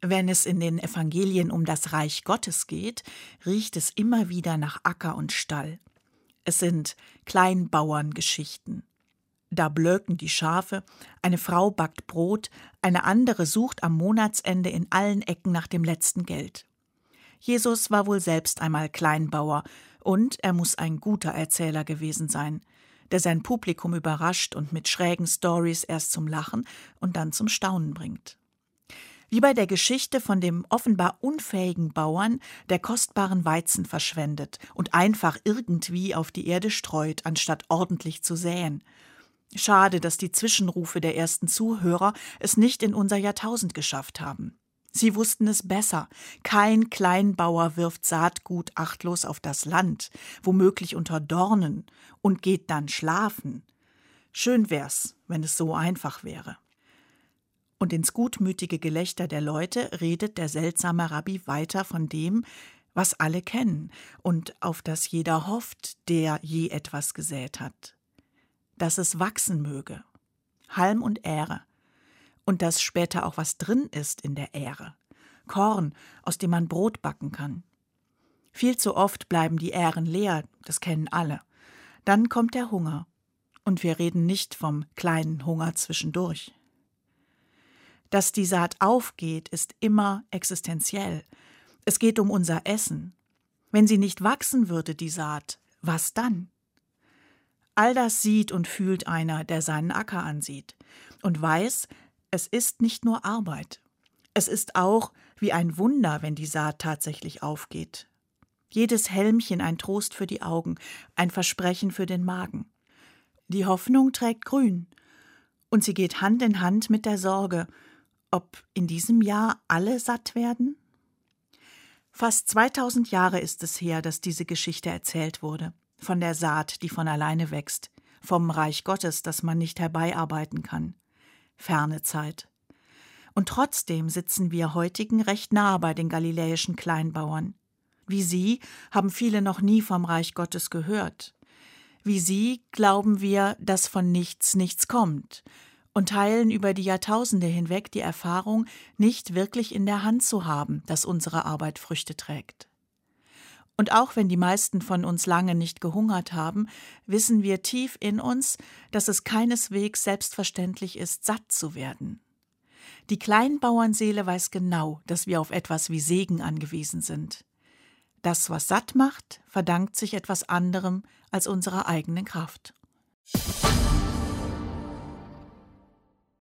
Wenn es in den Evangelien um das Reich Gottes geht, riecht es immer wieder nach Acker und Stall. Es sind Kleinbauerngeschichten. Da blöken die Schafe, eine Frau backt Brot, eine andere sucht am Monatsende in allen Ecken nach dem letzten Geld. Jesus war wohl selbst einmal Kleinbauer und er muss ein guter Erzähler gewesen sein, der sein Publikum überrascht und mit schrägen Storys erst zum Lachen und dann zum Staunen bringt. Wie bei der Geschichte von dem offenbar unfähigen Bauern, der kostbaren Weizen verschwendet und einfach irgendwie auf die Erde streut, anstatt ordentlich zu säen. Schade, dass die Zwischenrufe der ersten Zuhörer es nicht in unser Jahrtausend geschafft haben. Sie wussten es besser. Kein Kleinbauer wirft Saatgut achtlos auf das Land, womöglich unter Dornen, und geht dann schlafen. Schön wär's, wenn es so einfach wäre. Und ins gutmütige Gelächter der Leute redet der seltsame Rabbi weiter von dem, was alle kennen und auf das jeder hofft, der je etwas gesät hat. Dass es wachsen möge, Halm und Ähre, und dass später auch was drin ist in der Ähre, Korn, aus dem man Brot backen kann. Viel zu oft bleiben die Ähren leer, das kennen alle. Dann kommt der Hunger, und wir reden nicht vom kleinen Hunger zwischendurch. Dass die Saat aufgeht, ist immer existenziell. Es geht um unser Essen. Wenn sie nicht wachsen würde, die Saat, was dann? All das sieht und fühlt einer, der seinen Acker ansieht und weiß, es ist nicht nur Arbeit. Es ist auch wie ein Wunder, wenn die Saat tatsächlich aufgeht. Jedes Helmchen ein Trost für die Augen, ein Versprechen für den Magen. Die Hoffnung trägt grün und sie geht Hand in Hand mit der Sorge, ob in diesem Jahr alle satt werden? Fast 2000 Jahre ist es her, dass diese Geschichte erzählt wurde. Von der Saat, die von alleine wächst. Vom Reich Gottes, das man nicht herbeiarbeiten kann. Ferne Zeit. Und trotzdem sitzen wir heutigen recht nahe bei den galiläischen Kleinbauern. Wie sie haben viele noch nie vom Reich Gottes gehört. Wie sie glauben wir, dass von nichts nichts kommt. Und teilen über die Jahrtausende hinweg die Erfahrung, nicht wirklich in der Hand zu haben, dass unsere Arbeit Früchte trägt. Und auch wenn die meisten von uns lange nicht gehungert haben, wissen wir tief in uns, dass es keineswegs selbstverständlich ist, satt zu werden. Die Kleinbauernseele weiß genau, dass wir auf etwas wie Segen angewiesen sind. Das, was satt macht, verdankt sich etwas anderem als unserer eigenen Kraft.